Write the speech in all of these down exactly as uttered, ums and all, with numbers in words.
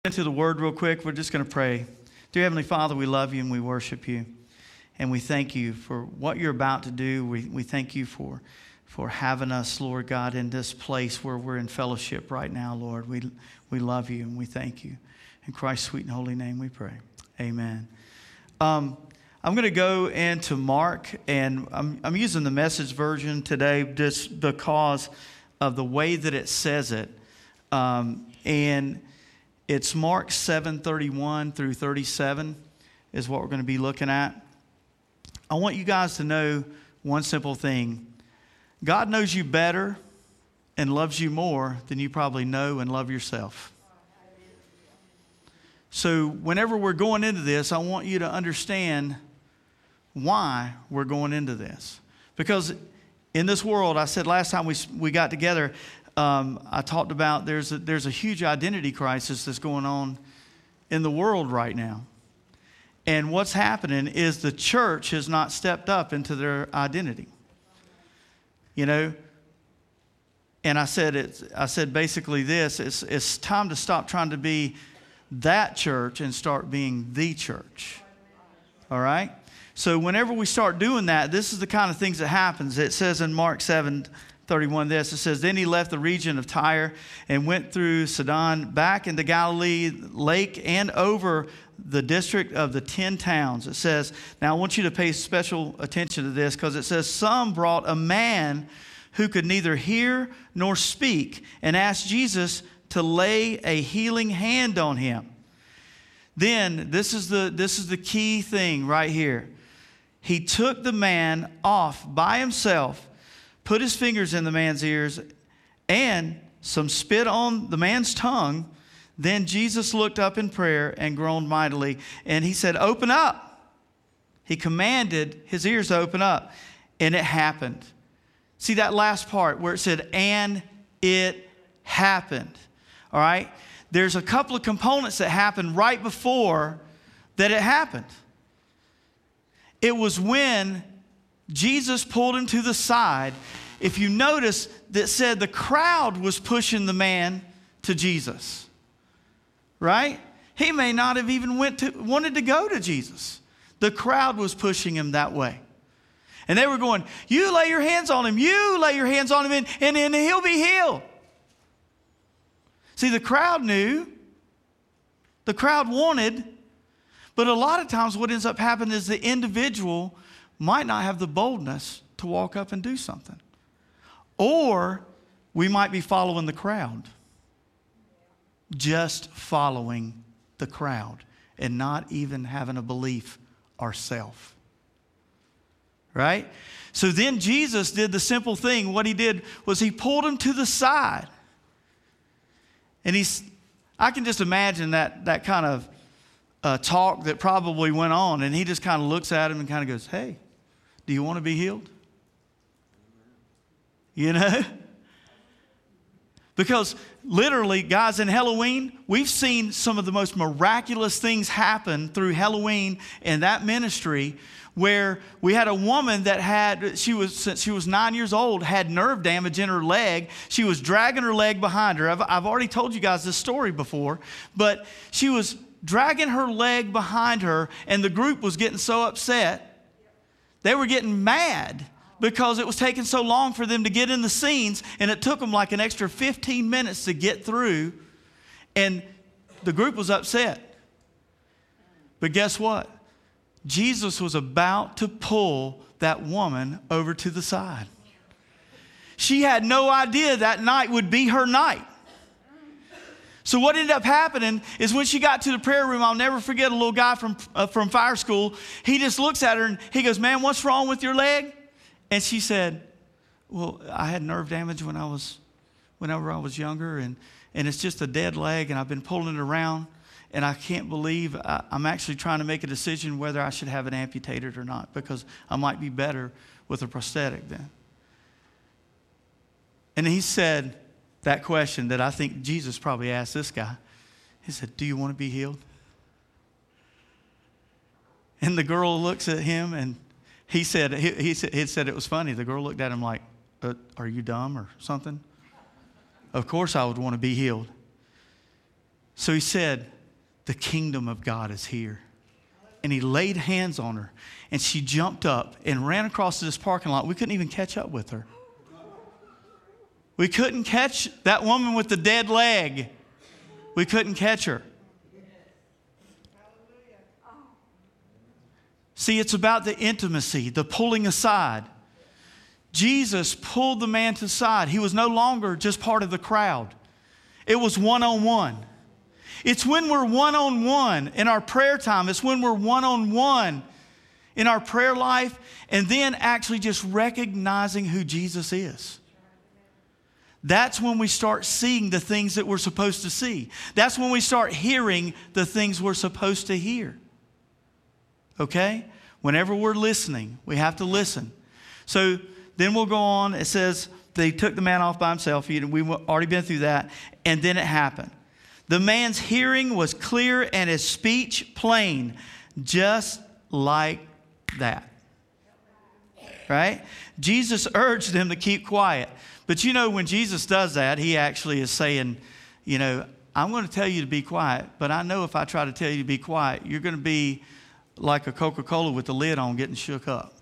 Into the word real quick. We're just going to pray. Dear Heavenly Father, we love you and we worship you. And we thank you for what you're about to do. We, we thank you for, for having us, Lord God, in this place where we're in fellowship right now, Lord. We, we love you and we thank you. In Christ's sweet and holy name we pray. Amen. Um, I'm going to go into Mark, and I'm, I'm using the Message version today just because of the way that it says it. Um, and It's Mark seven thirty-one through thirty-seven is what we're going to be looking at. I want you guys to know one simple thing. God knows you better and loves you more than you probably know and love yourself. So whenever we're going into this, I want you to understand why we're going into this. Because in this world, I said last time we we got together, Um, I talked about there's a, there's a huge identity crisis that's going on in the world right now. And what's happening is the church has not stepped up into their identity. You know, and I said it's, I said basically this, it's, it's time to stop trying to be that church and start being the church. All right? So whenever we start doing that, this is the kind of things that happens. It says in Mark seven thirty-one this, it says, then he left the region of Tyre and went through Sidon back into Galilee Lake and over the district of the ten towns. It says, now I want you to pay special attention to this because it says, some brought a man who could neither hear nor speak and asked Jesus to lay a healing hand on him. Then, this is the, this is the key thing right here. He took the man off by himself, put his fingers in the man's ears, and some spit on the man's tongue. Then Jesus looked up in prayer and groaned mightily. And he said, open up. He commanded his ears to open up. And it happened. See that last part where it said, and it happened. All right? There's a couple of components that happened right before that it happened. It was when Jesus pulled him to the side. If you notice, that said the crowd was pushing the man to Jesus. Right? He may not have even went to, wanted to go to Jesus. The crowd was pushing him that way. And they were going, you lay your hands on him. You lay your hands on him and, and, and he'll be healed. See, the crowd knew. The crowd wanted. But a lot of times what ends up happening is the individual might not have the boldness to walk up and do something. Or we might be following the crowd. Just following the crowd and not even having a belief ourselves. Right? So then Jesus did the simple thing. What he did was he pulled him to the side. And he's, I can just imagine that, that kind of uh, talk that probably went on. And he just kind of looks at him and kind of goes, hey, do you want to be healed? You know? Because literally, guys, in Halloween, we've seen some of the most miraculous things happen through Halloween and that ministry, where we had a woman that had, she was, since she was nine years old, had nerve damage in her leg. She was dragging her leg behind her. I've, I've already told you guys this story before, but she was dragging her leg behind her, and the group was getting so upset. They were getting mad because it was taking so long for them to get in the scenes, and it took them like an extra fifteen minutes to get through, and the group was upset. But guess what? Jesus was about to pull that woman over to the side. She had no idea that night would be her night. So what ended up happening is when she got to the prayer room, I'll never forget a little guy from, uh, from fire school. He just looks at her and he goes, man, what's wrong with your leg? And she said, well, I had nerve damage when I was, whenever I was younger, and, and it's just a dead leg, and I've been pulling it around, and I can't believe I, I'm actually trying to make a decision whether I should have it amputated or not, because I might be better with a prosthetic then. And he said that question that I think Jesus probably asked this guy. He said, do you want to be healed? And the girl looks at him, and he said, he, he said, he said it was funny. The girl looked at him like, uh, are you dumb or something? Of course I would want to be healed. So he said, the kingdom of God is here. And he laid hands on her. And she jumped up and ran across this parking lot. We couldn't even catch up with her. We couldn't catch that woman with the dead leg. We couldn't catch her. See, it's about the intimacy, the pulling aside. Jesus pulled the man to the side. He was no longer just part of the crowd. It was one-on-one. It's when we're one-on-one in our prayer time. It's when we're one-on-one in our prayer life, and then actually just recognizing who Jesus is. That's when we start seeing the things that we're supposed to see. That's when we start hearing the things we're supposed to hear. Okay? Whenever we're listening, we have to listen. So then we'll go on. It says they took the man off by himself. We've already been through that. And then it happened. The man's hearing was clear and his speech plain, just like that. Right? Jesus urged them to keep quiet. But you know, when Jesus does that, he actually is saying, you know, I'm going to tell you to be quiet, but I know if I try to tell you to be quiet, you're going to be like a Coca-Cola with the lid on getting shook up.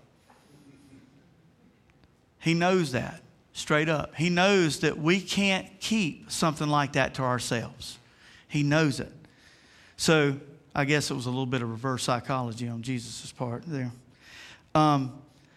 He knows that, straight up. He knows that we can't keep something like that to ourselves. He knows it. So I guess it was a little bit of reverse psychology on Jesus' part there. Um,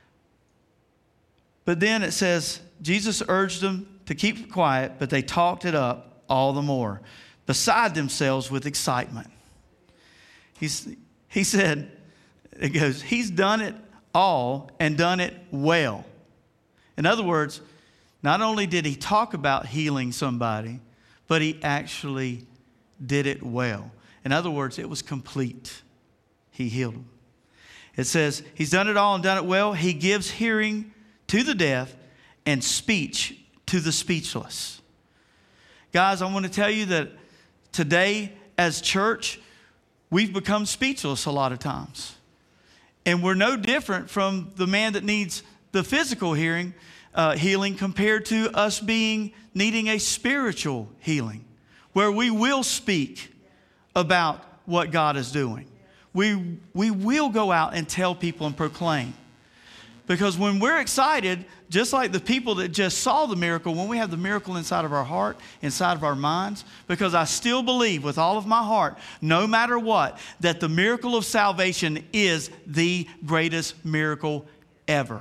but then it says, Jesus urged them to keep quiet, but they talked it up all the more, beside themselves with excitement. He's, he said, it goes, he's done it all and done it well. In other words, not only did he talk about healing somebody, but he actually did it well. In other words, it was complete. He healed them. It says, he's done it all and done it well. He gives hearing to the deaf and speech to the speechless. Guys, I want to tell you that today as church, we've become speechless a lot of times. And we're no different from the man that needs the physical hearing, uh, healing compared to us being needing a spiritual healing, where we will speak about what God is doing. We, we will go out and tell people and proclaim. Because when we're excited, just like the people that just saw the miracle, when we have the miracle inside of our heart, inside of our minds, because I still believe with all of my heart, no matter what, that the miracle of salvation is the greatest miracle ever.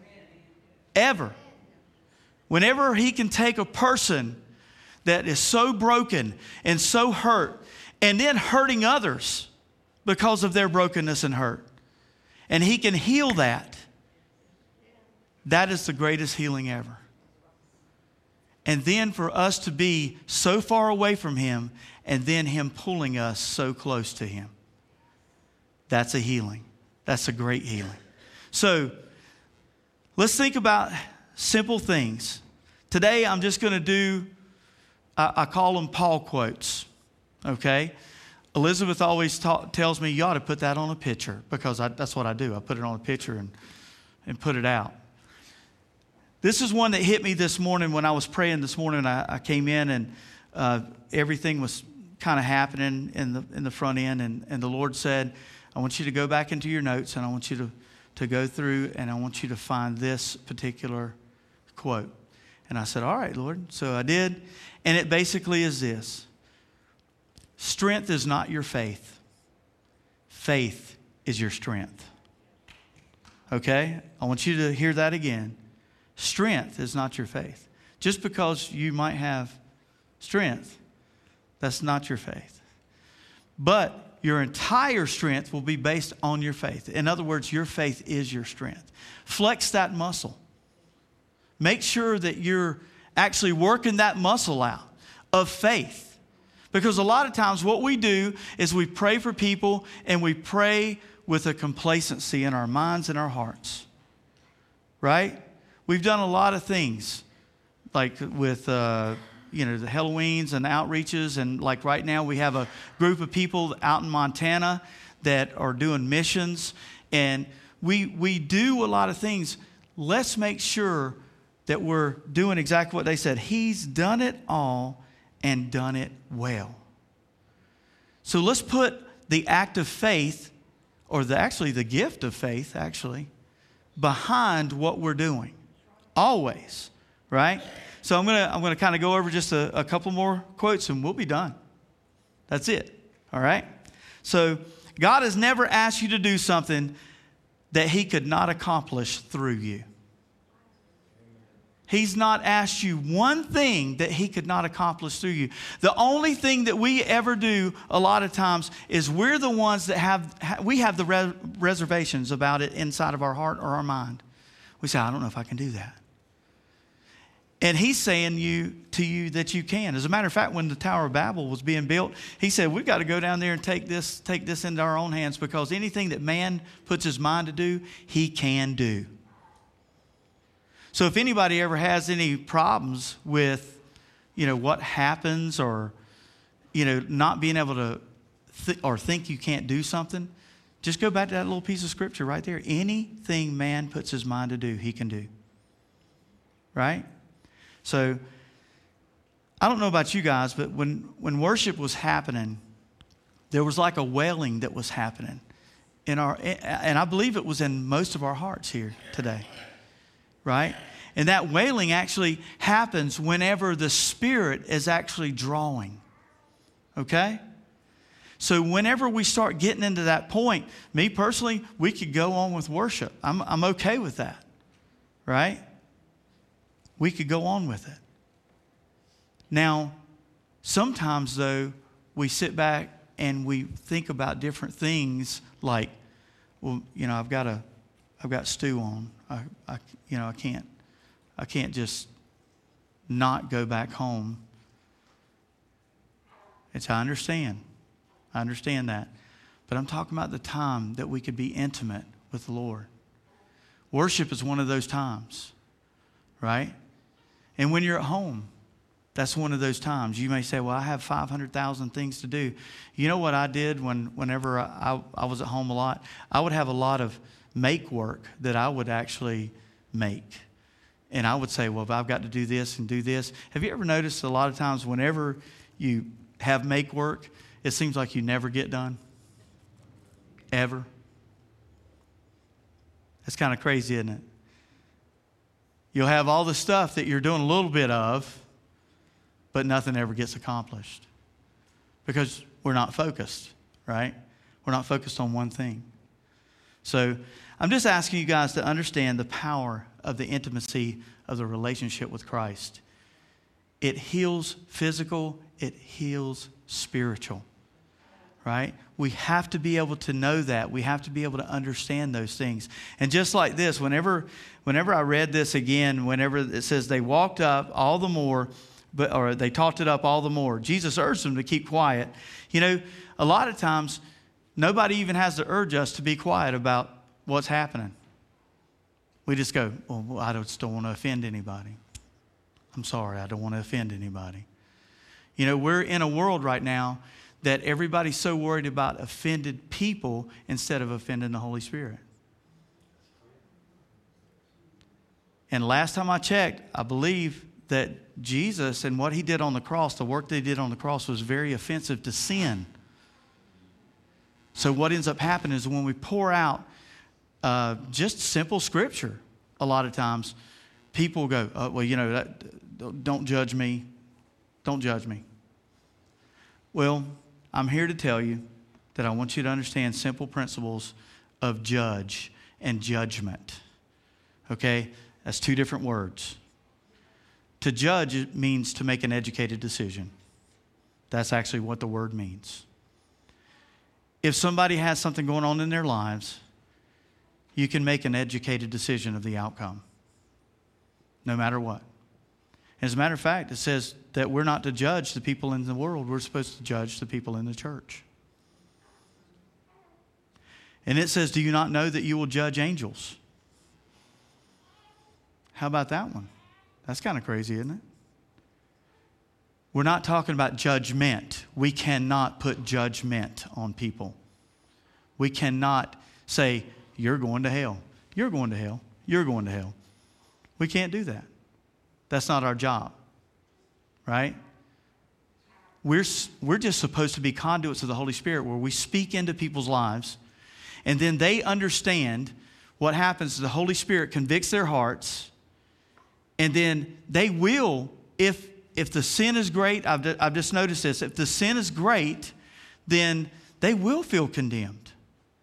Ever. Whenever he can take a person that is so broken and so hurt, and then hurting others because of their brokenness and hurt, and he can heal that, that is the greatest healing ever. And then for us to be so far away from him, and then him pulling us so close to him, that's a healing. That's a great healing. So let's think about simple things. Today I'm just going to do, I, I call them Paul quotes, okay? Elizabeth always ta- tells me, you ought to put that on a picture, because I, that's what I do. I put it on a picture and, and put it out. This is one that hit me this morning when I was praying this morning. I, I came in and uh, everything was kind of happening in the in the front end. And, and the Lord said, I want you to go back into your notes, and I want you to, to go through, and I want you to find this particular quote. And I said, all right, Lord. So I did. And it basically is this. Strength is not your faith. Faith is your strength. Okay? I want you to hear that again. Strength is not your faith. Just because you might have strength, that's not your faith. But your entire strength will be based on your faith. In other words, your faith is your strength. Flex that muscle. Make sure that you're actually working that muscle out of faith. Because a lot of times what we do is we pray for people, and we pray with a complacency in our minds and our hearts. Right? We've done a lot of things, like with, uh, you know, the Halloweens and outreaches. And like right now we have a group of people out in Montana that are doing missions. And we, we do a lot of things. Let's make sure that we're doing exactly what they said. He's done it all and done it well. So let's put the act of faith, or the, actually the gift of faith, actually, behind what we're doing. Always, right? So I'm gonna I'm gonna kind of go over just a, a couple more quotes, and we'll be done. That's it. All right. So God has never asked you to do something that He could not accomplish through you. He's not asked you one thing that He could not accomplish through you. The only thing that we ever do a lot of times is we're the ones that have, we have the res- reservations about it inside of our heart or our mind. We say, I don't know if I can do that. And He's saying you to you that you can. As a matter of fact, when the Tower of Babel was being built, He said, we've got to go down there and take this, take this into our own hands, because anything that man puts his mind to do, he can do. So if anybody ever has any problems with, you know, what happens, or, you know, not being able to th- or think you can't do something, just go back to that little piece of scripture right there. Anything man puts his mind to do, he can do. Right? So I don't know about you guys, but when, when worship was happening, there was like a wailing that was happening in our, and I believe it was in most of our hearts here today. Right? And that wailing actually happens whenever the Spirit is actually drawing. Okay? So whenever we start getting into that point, me personally, we could go on with worship. I'm, I'm okay with that. Right? We could go on with it. Now, sometimes though, we sit back and we think about different things like, well, you know, I've got a, I've got stew on. I, I, you know, I can't, I can't just not go back home. It's, I understand. I understand that. But I'm talking about the time that we could be intimate with the Lord. Worship is one of those times, right? And when you're at home, that's one of those times. You may say, well, I have five hundred thousand things to do. You know what I did when, whenever I, I was at home a lot? I would have a lot of make work that I would actually make. And I would say, well, if I've got to do this and do this. Have you ever noticed a lot of times whenever you have make work, it seems like you never get done? Ever? That's kind of crazy, isn't it? You'll have all the stuff that you're doing a little bit of, but nothing ever gets accomplished. Because we're not focused, right? We're not focused on one thing. So I'm just asking you guys to understand the power of the intimacy of the relationship with Christ. It heals physical, it heals spiritual, right? We have to be able to know that. We have to be able to understand those things. And just like this, whenever, whenever I read this again, whenever it says they walked up all the more, but or they talked it up all the more, Jesus urged them to keep quiet. You know, a lot of times, nobody even has to urge us to be quiet about what's happening. We just go, well, I just don't want to offend anybody. I'm sorry, I don't want to offend anybody. You know, we're in a world right now that everybody's so worried about offended people instead of offending the Holy Spirit. And last time I checked, I believe that Jesus and what He did on the cross, the work that He did on the cross, was very offensive to sin. So what ends up happening is when we pour out uh, just simple scripture, a lot of times people go, oh, well, you know, that, don't judge me. Don't judge me. Well, I'm here to tell you that I want you to understand simple principles of judge and judgment. Okay? That's two different words. To judge means to make an educated decision. That's actually what the word means. If somebody has something going on in their lives, you can make an educated decision of the outcome, no matter what. As a matter of fact, it says that we're not to judge the people in the world. We're supposed to judge the people in the church. And it says, do you not know that you will judge angels? How about that one? That's kind of crazy, isn't it? We're not talking about judgment. We cannot put judgment on people. We cannot say, you're going to hell. You're going to hell. You're going to hell. We can't do that. That's not our job, right? We're, we're just supposed to be conduits of the Holy Spirit where we speak into people's lives, and then they understand what happens. The Holy Spirit convicts their hearts, and then they will, if, if the sin is great, I've, I've just noticed this, if the sin is great, then they will feel condemned.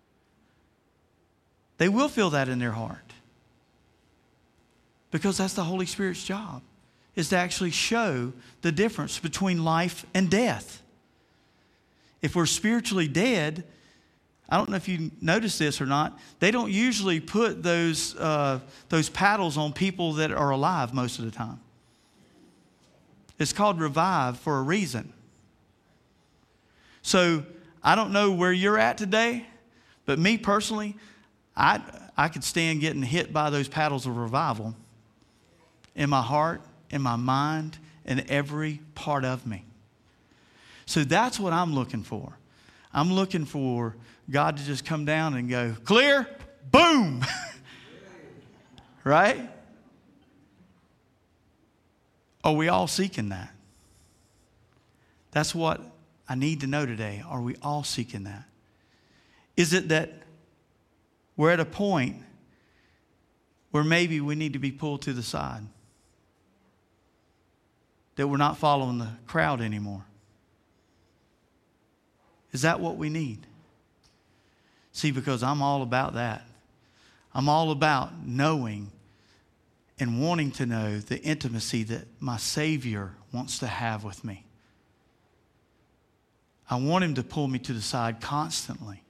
They will feel that in their heart. Because that's the Holy Spirit's job, is to actually show the difference between life and death. If we're spiritually dead, I don't know if you notice this or not, they don't usually put those, uh, those paddles on people that are alive most of the time. It's called revive for a reason. So I don't know where you're at today, but me personally, I, I could stand getting hit by those paddles of revival in my heart, in my mind, in every part of me. So that's what I'm looking for. I'm looking for God to just come down and go, clear, boom. Right? Are we all seeking that? That's what I need to know today. Are we all seeking that? Is it that we're at a point where maybe we need to be pulled to the side? That we're not following the crowd anymore? Is that what we need? See, because I'm all about that. I'm all about knowing and wanting to know the intimacy that my Savior wants to have with me. I want Him to pull me to the side constantly.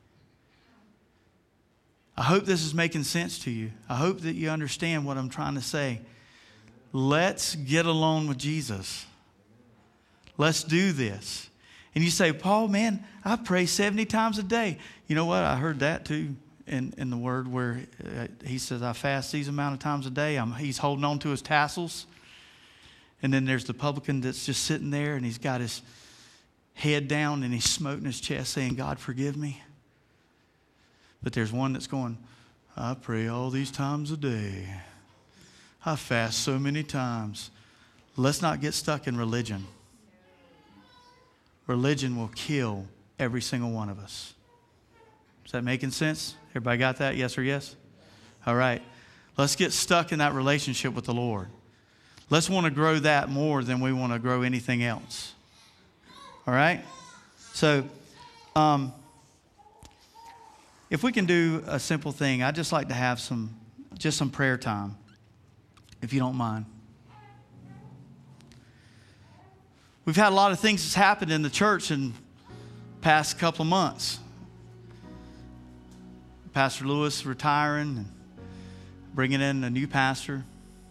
I hope this is making sense to you. I hope that you understand what I'm trying to say. Let's get along with Jesus. Let's do this. And you say, Paul, man, I pray seventy times a day. You know what? I heard that too in, in the Word where uh, he says, I fast these amount of times a day. I'm, he's holding on to his tassels. And then there's the publican that's just sitting there and he's got his head down and he's smoting his chest saying, God, forgive me. But there's one that's going, I pray all these times a day. I fast so many times. Let's not get stuck in religion. Religion will kill every single one of us. Is that making sense? Everybody got that? Yes or yes? All right. Let's get stuck in that relationship with the Lord. Let's want to grow that more than we want to grow anything else. All right? So, um, if we can do a simple thing, I'd just like to have some, just some prayer time, if you don't mind. We've had a lot of things that's happened in the church in the past couple of months. Pastor Lewis retiring and bringing in a new pastor.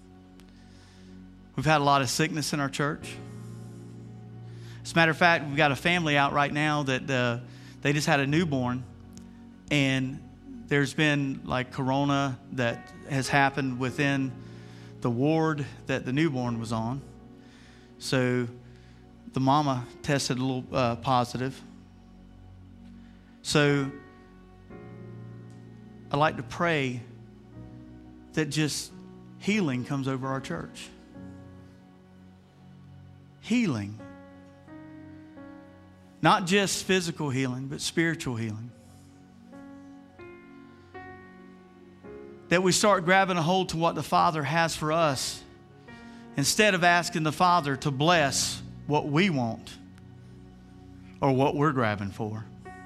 We've had a lot of sickness in our church. As a matter of fact, we've got a family out right now that uh, they just had a newborn, and there's been like corona that has happened within the ward that the newborn was on. So the mama tested a little uh, positive. So I'd like to pray that just healing comes over our church. Healing. Not just physical healing, but spiritual healing. That we start grabbing a hold to what the Father has for us instead of asking the Father to bless what we want or what we're grabbing for.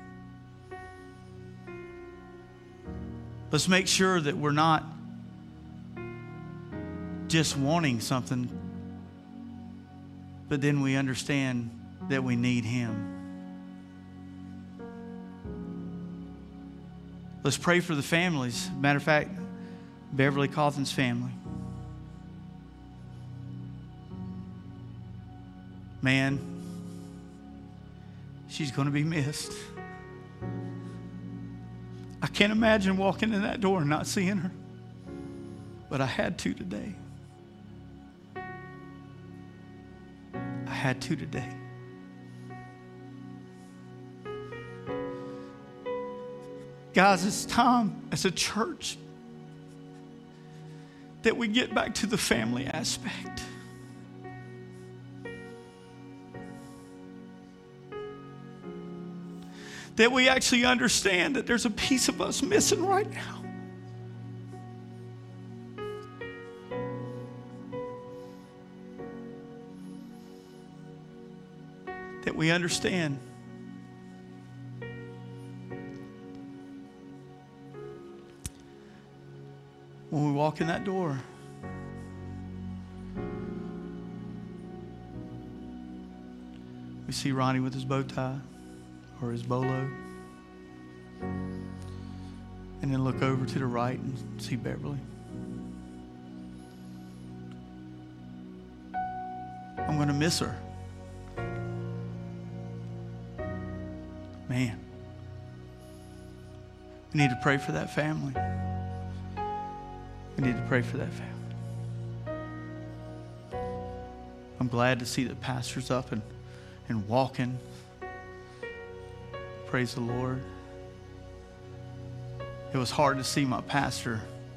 Let's make sure that we're not just wanting something, but then we understand that we need Him. Let's pray for the families. Matter of fact, Beverly Cawthon's family. Man, she's going to be missed. I can't imagine walking in that door and not seeing her. But I had to today. I had to today. Guys, it's time as a church that we get back to the family aspect. that we actually understand that there's a piece of us missing right now. That we understand when we walk in that door, we see Ronnie with his bow tie or his bolo, and then look over to the right and see Beverly. I'm going to miss her. Man, we need to pray for that family. We need to pray for that family. I'm glad to see that pastor's up and, and walking. Praise the Lord. It was hard to see my pastor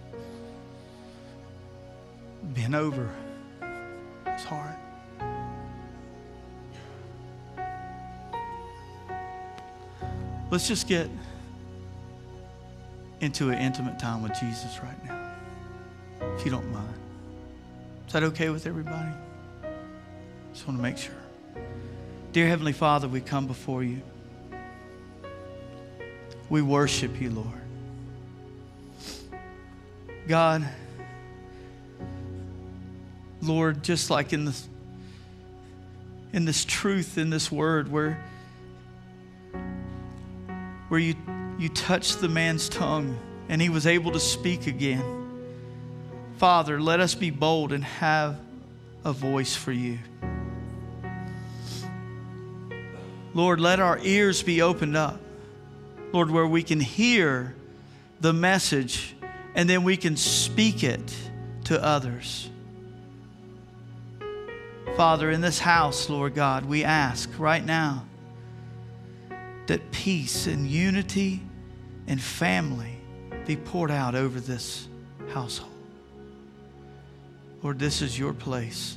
bent over. It was hard. Let's just get into an intimate time with Jesus right now, if you don't mind. Is that okay with everybody? Just want to make sure. Dear Heavenly Father, we come before you. We worship you, Lord. God, Lord, just like in this, in this truth, in this word, where where you, you touched the man's tongue and he was able to speak again. Father, let us be bold and have a voice for you. Lord, let our ears be opened up. Lord, where we can hear the message and then we can speak it to others. Father, in this house, Lord God, we ask right now that peace and unity and family be poured out over this household. Lord, this is your place.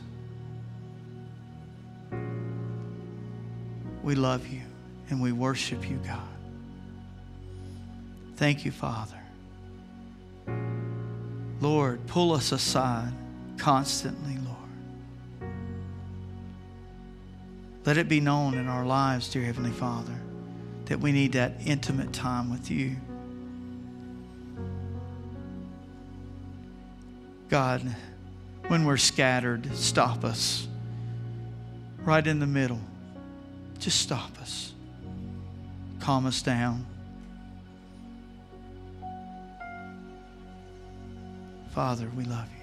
We love you and we worship you, God. Thank you, Father. Lord, pull us aside constantly, Lord. Let it be known in our lives, dear Heavenly Father, that we need that intimate time with you. God, when we're scattered, stop us right in the middle. Just stop us. Calm us down. Father, we love you.